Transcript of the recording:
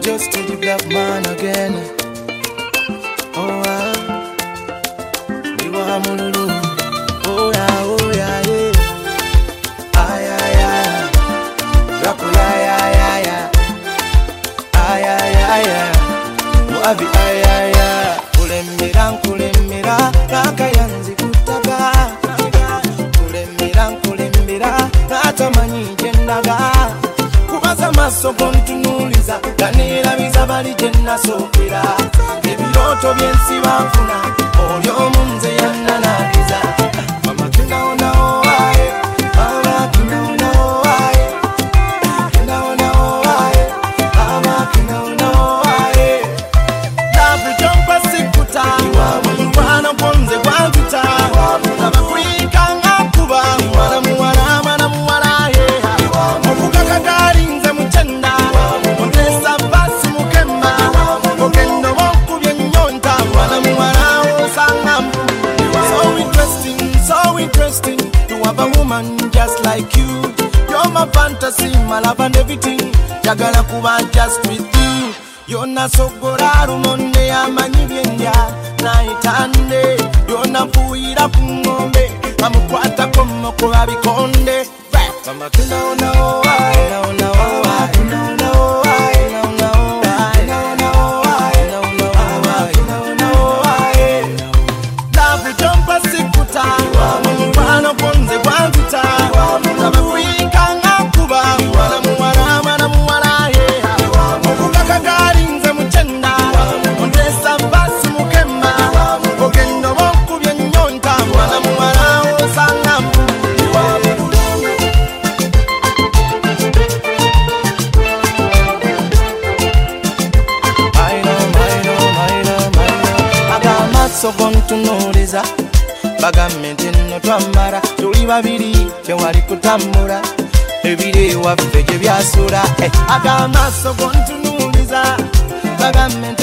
just to the black man again. Oh, you are Mululu. Oh, yeah, yeah. Ay, ay, ay. Rapo, ay, ay, ay, ay. Ay, ay, ay, ay. Muavi, ay, ay, ay. Kulembira, raka yanzi kutaka. Kulembira, natamanyi jendaga. Kubaza maso kontunuliza, ganira bizabali jenna sokera. Ebiroto byensi bafuna, olyo munze yannanaliza. Mama kinaona owaye, mama kinaona owaye. Kinaona owaye, mama kinaona owaye. Labu jompa sikuta, mwana ponze kwantuta. Laba kuika ngakuba, mwana muwala ye. Okukaka galinze muchenda, ontesa basi mukema. Okendo wokubye nyonta, mwana muwala osanga. So interesting to have a woman just like you. You're my fantasy, my love and everything. Jagala kuba just with you. Yona sogora rumonde amanyi byendya naitande. Yona puira kungombe amukwata komo kuba bikonde. Mama kinaona owaye, kinaona owaye, kinaona owaye, kinaona owaye, kinaona owaye, kinaona owaye. Labu jompa sikuta, mwana ponze kwantuta. Laba kuika ngakuba, mwana muwala ye. Okukaka galinze muchenda, ontesa basi mukema. Okendo wokubye nyonta, mwana muwala osanga. Agamaso gontunuliza, bagamenti nno twamara. Tuli babiri tewali kutambula, ebire waffe gye byasula. Agamaso gontunuliza, bagamenti